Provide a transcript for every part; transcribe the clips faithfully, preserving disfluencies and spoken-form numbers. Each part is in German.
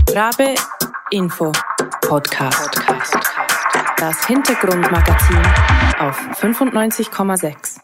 Rabe Info Podcast. Das Hintergrundmagazin auf fünfundneunzig Komma sechs.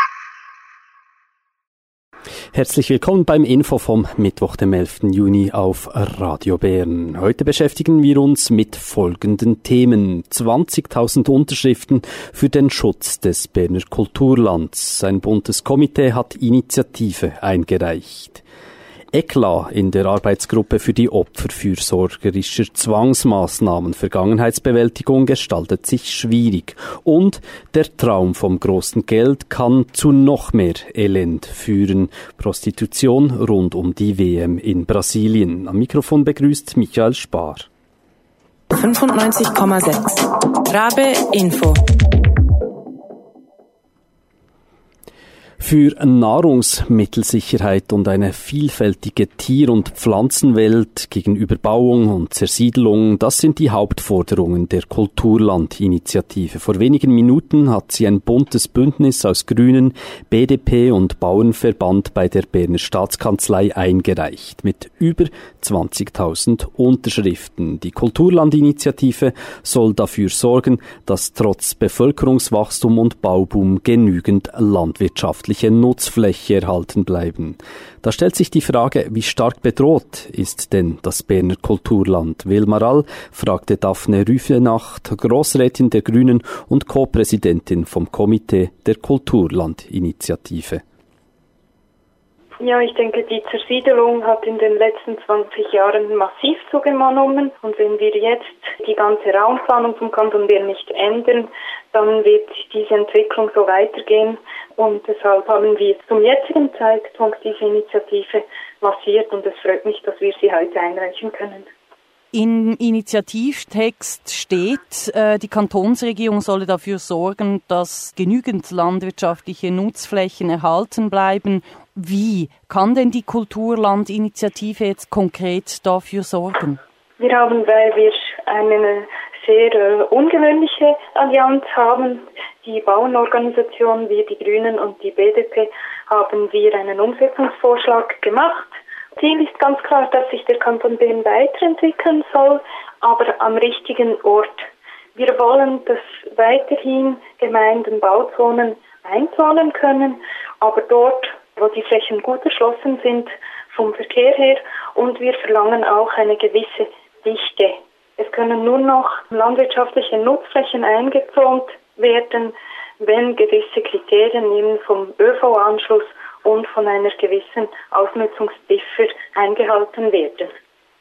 Herzlich willkommen beim Info vom Mittwoch, dem elften Juni auf Radio Bern. Heute beschäftigen wir uns mit folgenden Themen. zwanzigtausend Unterschriften für den Schutz des Berner Kulturlands. Ein buntes Komitee hat Initiative eingereicht. Eklat in der Arbeitsgruppe für die Opfer fürsorgerischer Zwangsmaßnahmen. Vergangenheitsbewältigung gestaltet sich schwierig. Und der Traum vom großen Geld kann zu noch mehr Elend führen. Prostitution rund um die W M in Brasilien. Am Mikrofon begrüßt Michael Spar. fünfundneunzig Komma sechs. Rabe Info. Für Nahrungsmittelsicherheit und eine vielfältige Tier- und Pflanzenwelt gegen Überbauung und Zersiedelung, das sind die Hauptforderungen der Kulturland-Initiative. Vor wenigen Minuten hat sie ein buntes Bündnis aus Grünen, B D P und Bauernverband bei der Berner Staatskanzlei eingereicht, mit über zwanzigtausend Unterschriften. Die Kulturland-Initiative soll dafür sorgen, dass trotz Bevölkerungswachstum und Bauboom genügend landwirtschaftliche Nutzfläche erhalten bleiben. Da stellt sich die Frage, wie stark bedroht ist denn das Berner Kulturland? Wilma Rall fragte Daphne Rüfenacht, Grossrätin der Grünen und Co-Präsidentin vom Komitee der Kulturland-Initiative. Ja, ich denke, die Zersiedelung hat in den letzten zwanzig Jahren massiv zugenommen. Und wenn wir jetzt die ganze Raumplanung vom Kanton Bern nicht ändern, dann wird diese Entwicklung so weitergehen. Und deshalb haben wir zum jetzigen Zeitpunkt diese Initiative lanciert und es freut mich, dass wir sie heute einreichen können. Im Initiativtext steht, äh, die Kantonsregierung solle dafür sorgen, dass genügend landwirtschaftliche Nutzflächen erhalten bleiben. Wie kann denn die Kulturland-Initiative jetzt konkret dafür sorgen? Wir haben, weil wir eine sehr äh, ungewöhnliche Allianz haben, die Bauernorganisation, wir die Grünen und die B D P, haben wir einen Umsetzungsvorschlag gemacht. Ziel ist ganz klar, dass sich der Kanton Bern weiterentwickeln soll, aber am richtigen Ort. Wir wollen, dass weiterhin Gemeinden Bauzonen einzonen können, aber dort, wo die Flächen gut erschlossen sind vom Verkehr her, und wir verlangen auch eine gewisse Dichte. Es können nur noch landwirtschaftliche Nutzflächen eingezont werden, wenn gewisse Kriterien eben vom Ö V-Anschluss und von einer gewissen Ausnutzungsziffer eingehalten werden.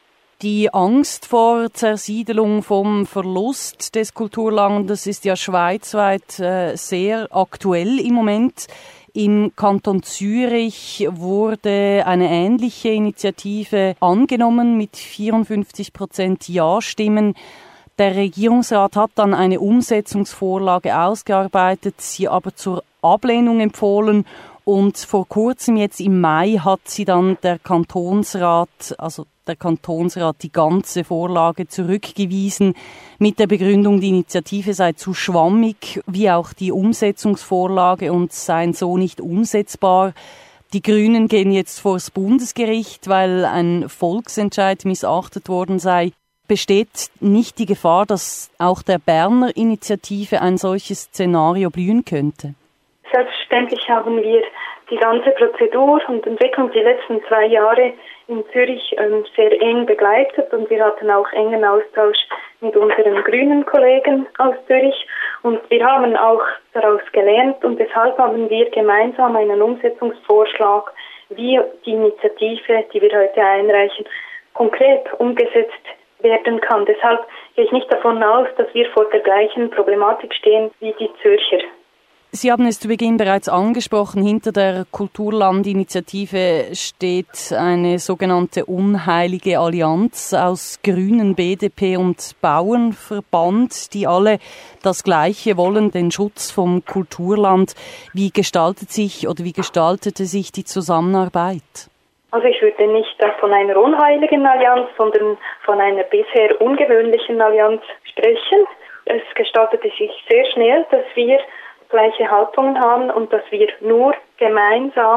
Die Angst vor Zersiedelung, vom Verlust des Kulturlandes ist ja schweizweit äh, sehr aktuell im Moment. Im Kanton Zürich wurde eine ähnliche Initiative angenommen mit vierundfünfzig Prozent Ja-Stimmen. Der Regierungsrat hat dann eine Umsetzungsvorlage ausgearbeitet, sie aber zur Ablehnung empfohlen. Und vor kurzem, jetzt im Mai, hat sie dann der Kantonsrat, also der Kantonsrat, die ganze Vorlage zurückgewiesen mit der Begründung, die Initiative sei zu schwammig, wie auch die Umsetzungsvorlage, und seien so nicht umsetzbar. Die Grünen gehen jetzt vors Bundesgericht, weil ein Volksentscheid missachtet worden sei. Besteht nicht die Gefahr, dass auch der Berner Initiative ein solches Szenario blühen könnte? Selbstverständlich haben wir die ganze Prozedur und Entwicklung die letzten zwei Jahre in Zürich ähm, sehr eng begleitet und wir hatten auch engen Austausch mit unseren grünen Kollegen aus Zürich und wir haben auch daraus gelernt und deshalb haben wir gemeinsam einen Umsetzungsvorschlag, wie die Initiative, die wir heute einreichen, konkret umgesetzt werden kann. Deshalb gehe ich nicht davon aus, dass wir vor der gleichen Problematik stehen wie die Zürcher. Sie haben es zu Beginn bereits angesprochen, hinter der Kulturland-Initiative steht eine sogenannte unheilige Allianz aus Grünen, B D P und Bauernverband, die alle das Gleiche wollen, den Schutz vom Kulturland. Wie gestaltet sich oder wie gestaltete sich die Zusammenarbeit? Also ich würde nicht von einer unheiligen Allianz, sondern von einer bisher ungewöhnlichen Allianz sprechen. Es gestaltete sich sehr schnell, dass wir gleiche Haltungen haben und dass wir nur gemeinsam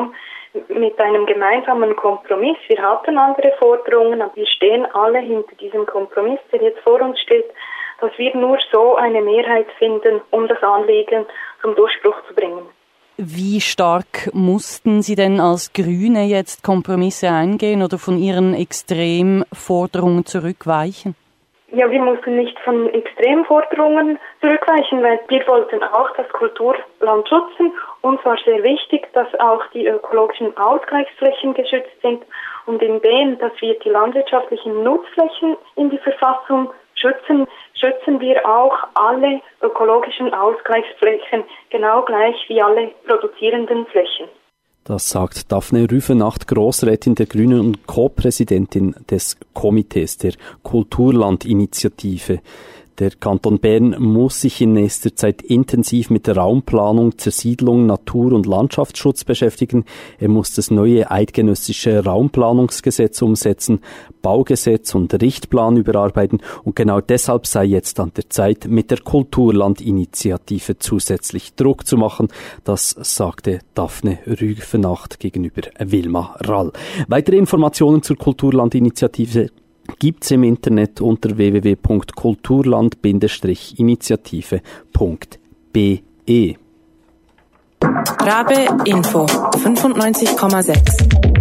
mit einem gemeinsamen Kompromiss. Wir hatten andere Forderungen, aber wir stehen alle hinter diesem Kompromiss, der jetzt vor uns steht, dass wir nur so eine Mehrheit finden, um das Anliegen zum Durchbruch zu bringen. Wie stark mussten Sie denn als Grüne jetzt Kompromisse eingehen oder von Ihren Extremforderungen zurückweichen? Ja, wir mussten nicht von Extremforderungen zurückweichen, weil wir wollten auch das Kulturland schützen. Uns war sehr wichtig, dass auch die ökologischen Ausgleichsflächen geschützt sind und indem, dass wir die landwirtschaftlichen Nutzflächen in die Verfassung schützen, schützen wir auch alle ökologischen Ausgleichsflächen, genau gleich wie alle produzierenden Flächen. Das sagt Daphne Rüfenacht, Grossrätin der Grünen und Co-Präsidentin des Komitees der Kulturland-Initiative. Der Kanton Bern muss sich in nächster Zeit intensiv mit der Raumplanung, Zersiedlung, Natur- und Landschaftsschutz beschäftigen. Er muss das neue eidgenössische Raumplanungsgesetz umsetzen, Baugesetz und Richtplan überarbeiten und genau deshalb sei jetzt an der Zeit, mit der Kulturland-Initiative zusätzlich Druck zu machen. Das sagte Daphne Rüfenacht gegenüber Wilma Rall. Weitere Informationen zur Kulturland-Initiative gibt's im Internet unter w w w punkt kulturland initiative punkt b e. Rabe Info fünfundneunzig Komma sechs.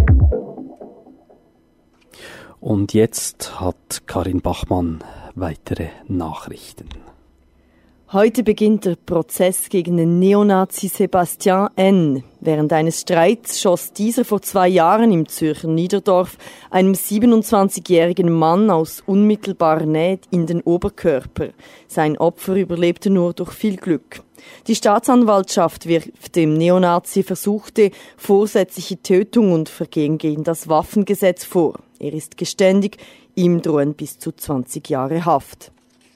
Und jetzt hat Karin Bachmann weitere Nachrichten. Heute beginnt der Prozess gegen den Neonazi Sebastian N. Während eines Streits schoss dieser vor zwei Jahren im Zürcher Niederdorf einem siebenundzwanzigjährigen Mann aus unmittelbarer Nähe in den Oberkörper. Sein Opfer überlebte nur durch viel Glück. Die Staatsanwaltschaft wirft dem Neonazi versuchte vorsätzliche Tötung und Vergehen gegen das Waffengesetz vor. Er ist geständig, ihm drohen bis zu zwanzig Jahre Haft.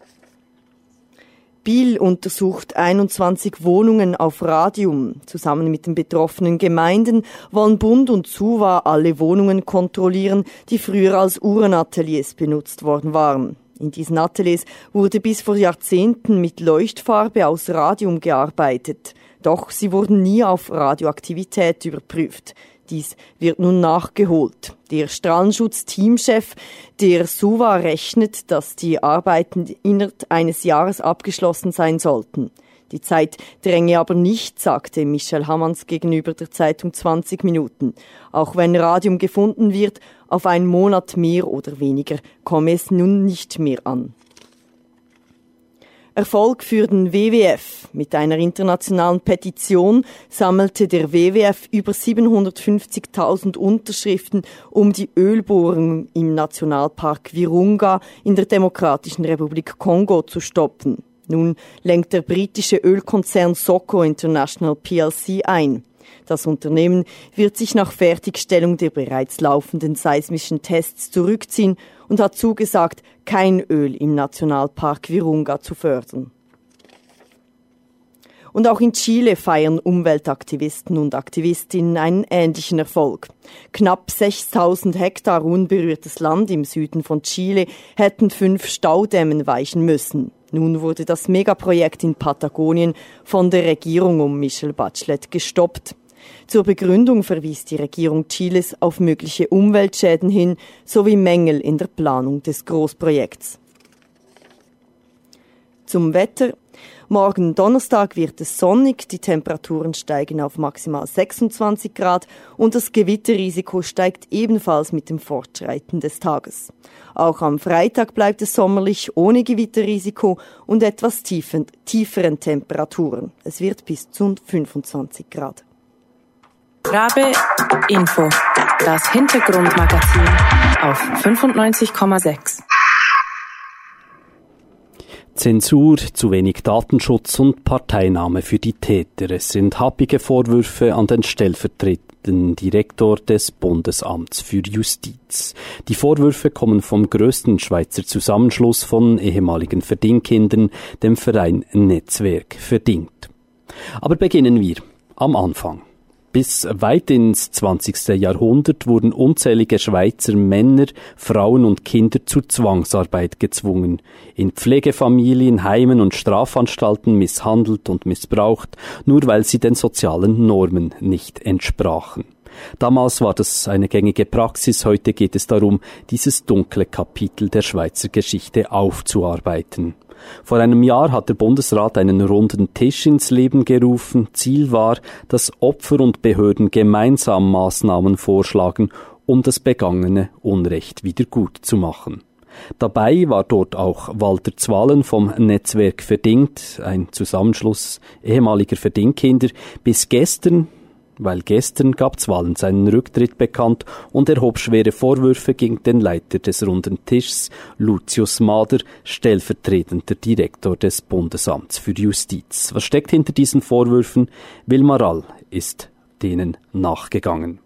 Biel untersucht einundzwanzig Wohnungen auf Radium. Zusammen mit den betroffenen Gemeinden wollen Bund und SUVA alle Wohnungen kontrollieren, die früher als Uhrenateliers benutzt worden waren. In diesen Ateliers wurde bis vor Jahrzehnten mit Leuchtfarbe aus Radium gearbeitet. Doch sie wurden nie auf Radioaktivität überprüft. Dies wird nun nachgeholt. Der Strahlenschutz-Teamchef der SUVA rechnet, dass die Arbeiten innerhalb eines Jahres abgeschlossen sein sollten. Die Zeit dränge aber nicht, sagte Michel Hammanns gegenüber der Zeitung zwanzig Minuten. Auch wenn Radium gefunden wird, auf einen Monat mehr oder weniger komme es nun nicht mehr an. Erfolg für den W W F. Mit einer internationalen Petition sammelte der W W F über siebenhundertfünfzigtausend Unterschriften, um die Ölbohrung im Nationalpark Virunga in der Demokratischen Republik Kongo zu stoppen. Nun lenkt der britische Ölkonzern Soco International P L C ein. Das Unternehmen wird sich nach Fertigstellung der bereits laufenden seismischen Tests zurückziehen und hat zugesagt, kein Öl im Nationalpark Virunga zu fördern. Und auch in Chile feiern Umweltaktivisten und Aktivistinnen einen ähnlichen Erfolg. Knapp sechstausend Hektar unberührtes Land im Süden von Chile hätten fünf Staudämmen weichen müssen. Nun wurde das Megaprojekt in Patagonien von der Regierung um Michelle Bachelet gestoppt. Zur Begründung verwies die Regierung Chiles auf mögliche Umweltschäden hin sowie Mängel in der Planung des Großprojekts. Zum Wetter. Morgen Donnerstag wird es sonnig, die Temperaturen steigen auf maximal sechsundzwanzig Grad und das Gewitterrisiko steigt ebenfalls mit dem Fortschreiten des Tages. Auch am Freitag bleibt es sommerlich ohne Gewitterrisiko und etwas tiefen, tieferen Temperaturen. Es wird bis zu fünfundzwanzig Grad. Rabe Info, das Hintergrundmagazin auf fünfundneunzig Komma sechs. Zensur, zu wenig Datenschutz und Parteinahme für die Täter. Es sind happige Vorwürfe an den stellvertretenden Direktor des Bundesamts für Justiz. Die Vorwürfe kommen vom größten Schweizer Zusammenschluss von ehemaligen Verdingkindern, dem Verein Netzwerk Verdingt. Aber beginnen wir am Anfang. Bis weit ins zwanzigste Jahrhundert wurden unzählige Schweizer Männer, Frauen und Kinder zur Zwangsarbeit gezwungen, in Pflegefamilien, Heimen und Strafanstalten misshandelt und missbraucht, nur weil sie den sozialen Normen nicht entsprachen. Damals war das eine gängige Praxis, heute geht es darum, dieses dunkle Kapitel der Schweizer Geschichte aufzuarbeiten. Vor einem Jahr hat der Bundesrat einen runden Tisch ins Leben gerufen. Ziel war, dass Opfer und Behörden gemeinsam Maßnahmen vorschlagen, um das begangene Unrecht wieder gut zu machen. Dabei war dort auch Walter Zwalen vom Netzwerk Verdingt, ein Zusammenschluss ehemaliger Verdingkinder. Bis gestern, weil gestern gab Zwalen seinen Rücktritt bekannt und erhob schwere Vorwürfe gegen den Leiter des runden Tischs, Lucius Mader, stellvertretender Direktor des Bundesamts für Justiz. Was steckt hinter diesen Vorwürfen? Wilmar Rall ist denen nachgegangen.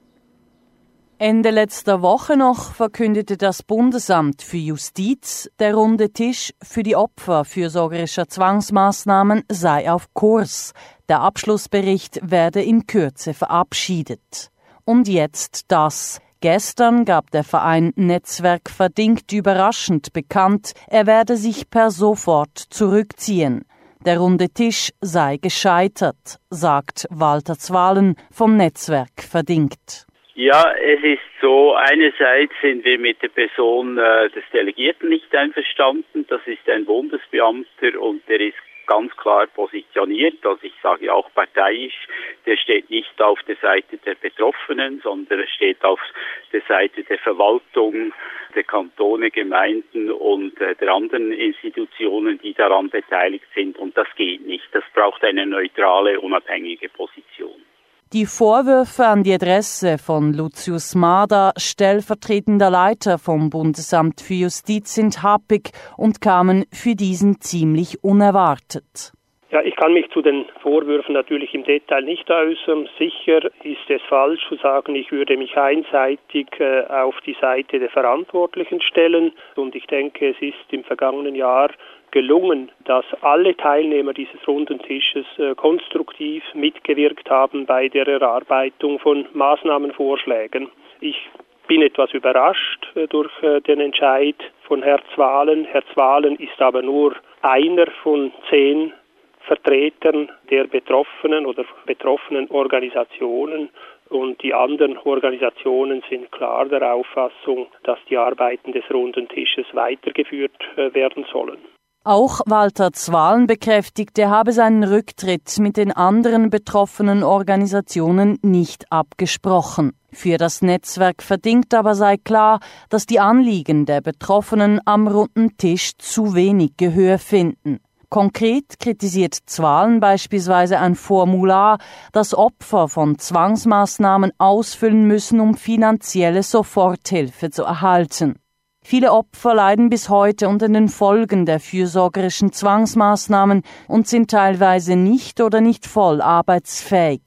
Ende letzter Woche noch verkündete das Bundesamt für Justiz, der runde Tisch für die Opfer fürsorgerischer Zwangsmaßnahmen sei auf Kurs. Der Abschlussbericht werde in Kürze verabschiedet. Und jetzt das. Gestern gab der Verein Netzwerk Verdingt überraschend bekannt, er werde sich per sofort zurückziehen. Der runde Tisch sei gescheitert, sagt Walter Zwalen vom Netzwerk Verdingt. Ja, es ist so, einerseits sind wir mit der Person äh, des Delegierten nicht einverstanden. Das ist ein Bundesbeamter und der ist ganz klar positioniert, also ich sage auch parteiisch, der steht nicht auf der Seite der Betroffenen, sondern er steht auf der Seite der Verwaltung, der Kantone, Gemeinden und äh, der anderen Institutionen, die daran beteiligt sind, und das geht nicht. Das braucht eine neutrale, unabhängige Position. Die Vorwürfe an die Adresse von Lucius Mader, stellvertretender Leiter vom Bundesamt für Justiz, sind happig und kamen für diesen ziemlich unerwartet. Ja, ich kann mich zu den Vorwürfen natürlich im Detail nicht äußern. Sicher ist es falsch zu sagen, ich würde mich einseitig äh, auf die Seite der Verantwortlichen stellen. Und ich denke, es ist im vergangenen Jahr gelungen, dass alle Teilnehmer dieses runden Tisches äh, konstruktiv mitgewirkt haben bei der Erarbeitung von Maßnahmenvorschlägen. Ich bin etwas überrascht äh, durch äh, den Entscheid von Herrn Zwalen. Herr Zwalen ist aber nur einer von zehn Vertretern der Betroffenen oder betroffenen Organisationen, und die anderen Organisationen sind klar der Auffassung, dass die Arbeiten des runden Tisches weitergeführt äh, werden sollen. Auch Walter Zwalen bekräftigt, er habe seinen Rücktritt mit den anderen betroffenen Organisationen nicht abgesprochen. Für das Netzwerk Verdingt aber sei klar, dass die Anliegen der Betroffenen am runden Tisch zu wenig Gehör finden. Konkret kritisiert Zwalen beispielsweise ein Formular, das Opfer von Zwangsmaßnahmen ausfüllen müssen, um finanzielle Soforthilfe zu erhalten. Viele Opfer leiden bis heute unter den Folgen der fürsorgerischen Zwangsmaßnahmen und sind teilweise nicht oder nicht voll arbeitsfähig.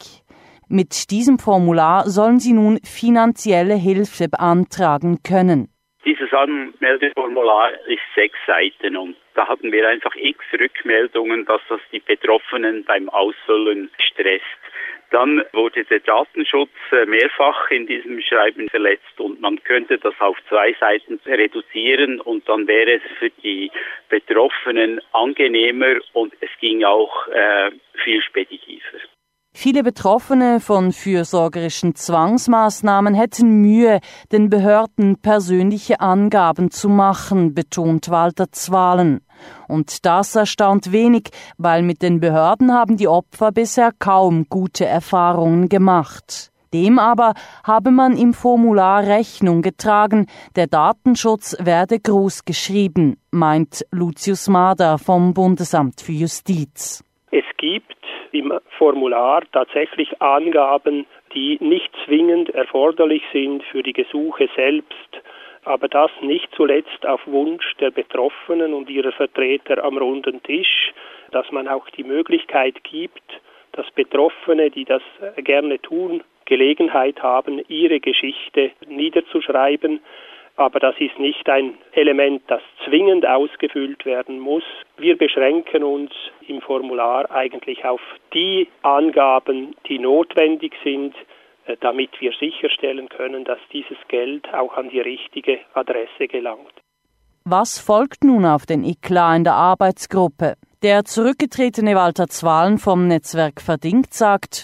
Mit diesem Formular sollen sie nun finanzielle Hilfe beantragen können. Dieses Anmeldeformular ist sechs Seiten und da hatten wir einfach x Rückmeldungen, dass das die Betroffenen beim Ausfüllen stresst. Dann wurde der Datenschutz mehrfach in diesem Schreiben verletzt und man könnte das auf zwei Seiten reduzieren und dann wäre es für die Betroffenen angenehmer und es ging auch äh, viel speditiver. Viele Betroffene von fürsorgerischen Zwangsmaßnahmen hätten Mühe, den Behörden persönliche Angaben zu machen, betont Walter Zwalen. Und das erstaunt wenig, weil mit den Behörden haben die Opfer bisher kaum gute Erfahrungen gemacht. Dem aber habe man im Formular Rechnung getragen, der Datenschutz werde groß geschrieben, meint Lucius Mader vom Bundesamt für Justiz. Es gibt im Formular tatsächlich Angaben, die nicht zwingend erforderlich sind für die Gesuche selbst, aber das nicht zuletzt auf Wunsch der Betroffenen und ihrer Vertreter am runden Tisch, dass man auch die Möglichkeit gibt, dass Betroffene, die das gerne tun, Gelegenheit haben, ihre Geschichte niederzuschreiben. Aber das ist nicht ein Element, das zwingend ausgefüllt werden muss. Wir beschränken uns im Formular eigentlich auf die Angaben, die notwendig sind, damit wir sicherstellen können, dass dieses Geld auch an die richtige Adresse gelangt. Was folgt nun auf den Eklat in der Arbeitsgruppe? Der zurückgetretene Walter Zwalen vom Netzwerk Verdingt sagt: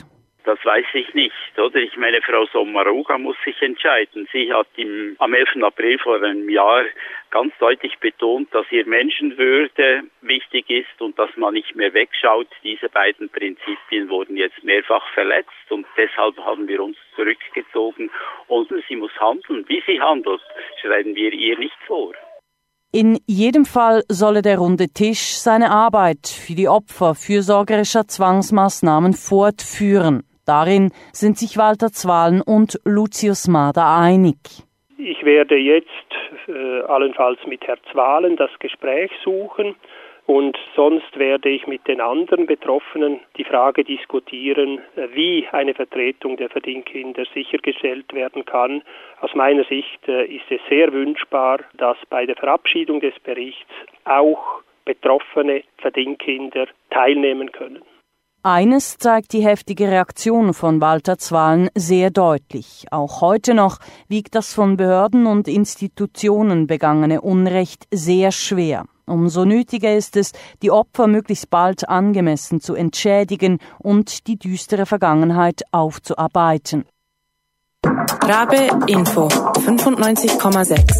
Das weiß ich nicht, oder? Ich meine, Frau Sommaruga muss sich entscheiden. Sie hat im, am elften April vor einem Jahr ganz deutlich betont, dass ihr Menschenwürde wichtig ist und dass man nicht mehr wegschaut. Diese beiden Prinzipien wurden jetzt mehrfach verletzt und deshalb haben wir uns zurückgezogen. Und sie muss handeln. Wie sie handelt, schreiben wir ihr nicht vor. In jedem Fall solle der runde Tisch seine Arbeit für die Opfer fürsorgerischer Zwangsmaßnahmen fortführen. Darin sind sich Walter Zwalen und Lucius Mader einig. Ich werde jetzt äh, allenfalls mit Herrn Zwalen das Gespräch suchen und sonst werde ich mit den anderen Betroffenen die Frage diskutieren, äh, wie eine Vertretung der Verdingkinder sichergestellt werden kann. Aus meiner Sicht äh, ist es sehr wünschbar, dass bei der Verabschiedung des Berichts auch betroffene Verdingkinder teilnehmen können. Eines zeigt die heftige Reaktion von Walter Zwalen sehr deutlich. Auch heute noch wiegt das von Behörden und Institutionen begangene Unrecht sehr schwer. Umso nötiger ist es, die Opfer möglichst bald angemessen zu entschädigen und die düstere Vergangenheit aufzuarbeiten. Rabe Info fünfundneunzig Komma sechs.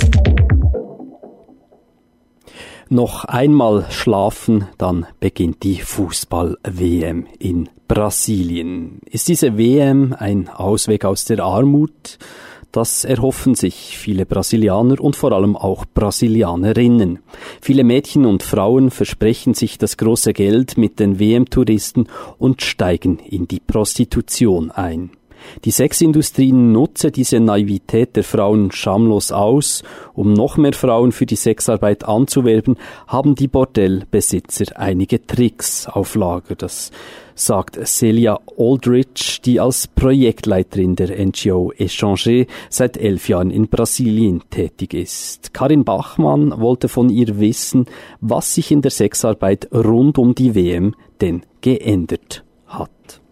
Noch einmal schlafen, dann beginnt die Fußball-W M in Brasilien. Ist diese W M ein Ausweg aus der Armut? Das erhoffen sich viele Brasilianer und vor allem auch Brasilianerinnen. Viele Mädchen und Frauen versprechen sich das große Geld mit den W M-Touristen und steigen in die Prostitution ein. Die Sexindustrie nutze diese Naivität der Frauen schamlos aus. Um noch mehr Frauen für die Sexarbeit anzuwerben, haben die Bordellbesitzer einige Tricks auf Lager. Das sagt Celia Aldrich, die als Projektleiterin der N G O Échanger seit elf Jahren in Brasilien tätig ist. Karin Bachmann wollte von ihr wissen, was sich in der Sexarbeit rund um die W M denn geändert hat.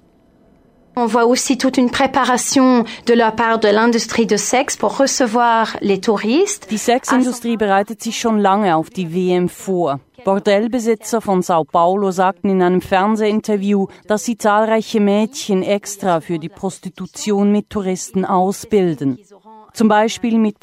On voit aussi toute une préparation de la part de l'industrie de sexe pour recevoir les touristes. Die Sexindustrie bereitet sich schon lange auf die W M vor. Bordellbesitzer von Sao Paulo sagten in einem Fernsehinterview, dass sie zahlreiche Mädchen extra für die Prostitution mit Touristen ausbilden. Zum Beispiel mit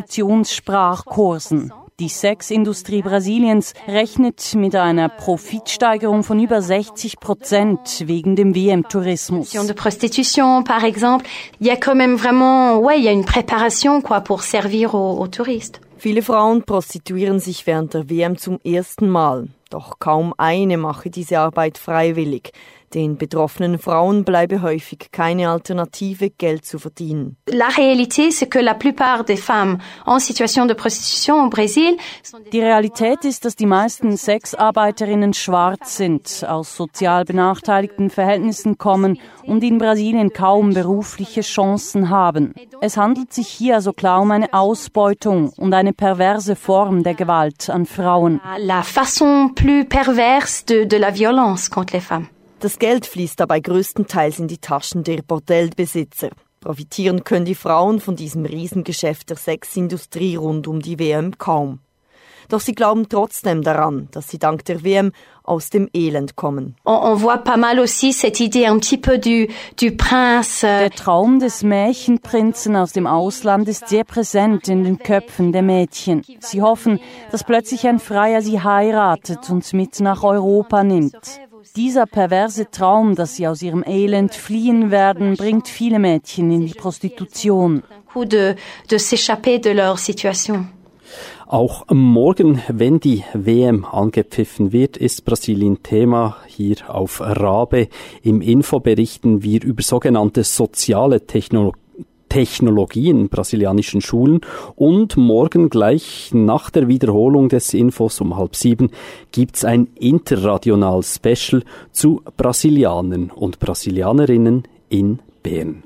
Prostitutionssprachkursen. Die Sexindustrie Brasiliens rechnet mit einer Profitsteigerung von über sechzig Prozent wegen dem W M-Tourismus. De prostitution, par exemple, il y a quand même vraiment, ouais, il y a une préparation, quoi, pour servir aux, aux touristes. Viele Frauen prostituieren sich während der W M zum ersten Mal. Doch kaum eine mache diese Arbeit freiwillig. Den betroffenen Frauen bleibe häufig keine Alternative, Geld zu verdienen. La réalité, c'est que la plupart des femmes en situation de prostitution au Brésil. Die Realität ist, dass die meisten Sexarbeiterinnen schwarz sind, aus sozial benachteiligten Verhältnissen kommen und in Brasilien kaum berufliche Chancen haben. Es handelt sich hier also klar um eine Ausbeutung und eine perverse Form der Gewalt an Frauen. La façon plus perverse de, de la violence contre les femmes. Das Geld fließt dabei größtenteils in die Taschen der Bordellbesitzer. Profitieren können die Frauen von diesem Riesengeschäft der Sexindustrie rund um die W M kaum. Doch sie glauben trotzdem daran, dass sie dank der W M aus dem Elend kommen. On, on voit pas mal aussi cette idée un petit peu du, du prince. Der Traum des Märchenprinzen aus dem Ausland ist sehr präsent in den Köpfen der Mädchen. Sie hoffen, dass plötzlich ein Freier sie heiratet und mit nach Europa nimmt. Dieser perverse Traum, dass sie aus ihrem Elend fliehen werden, bringt viele Mädchen in die Prostitution. De, de s'échapper de leur situation. Auch morgen, wenn die W M angepfiffen wird, ist Brasilien Thema. Hier auf Rabe im Info berichten wir über sogenannte soziale Technologien. Technologie in brasilianischen Schulen und morgen gleich nach der Wiederholung des Infos um halb sieben gibt's ein Interradional-Special zu Brasilianern und Brasilianerinnen in Bern.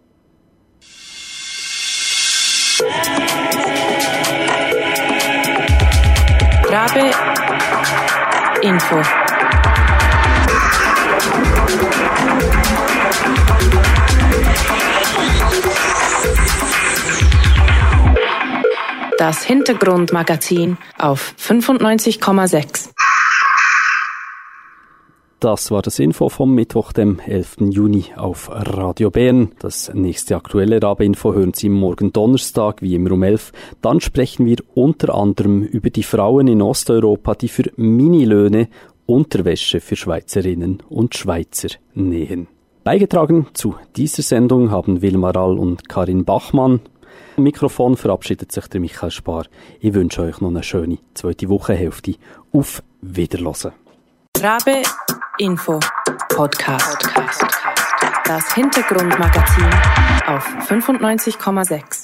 Rabe Info. Das Hintergrundmagazin auf fünfundneunzig Komma sechs. Das war das Info vom Mittwoch, dem elften Juni auf Radio Bern. Das nächste aktuelle Rabe-Info hören Sie morgen Donnerstag, wie immer um elf. Dann sprechen wir unter anderem über die Frauen in Osteuropa, die für Minilöhne Unterwäsche für Schweizerinnen und Schweizer nähen. Beigetragen zu dieser Sendung haben Wilma Rall und Karin Bachmann. Am Mikrofon verabschiedet sich der Michael Spar. Ich wünsche euch noch eine schöne zweite Wochenhälfte. Auf Wiederhören. Rabe Info Podcast. Das Hintergrundmagazin auf fünfundneunzig Komma sechs.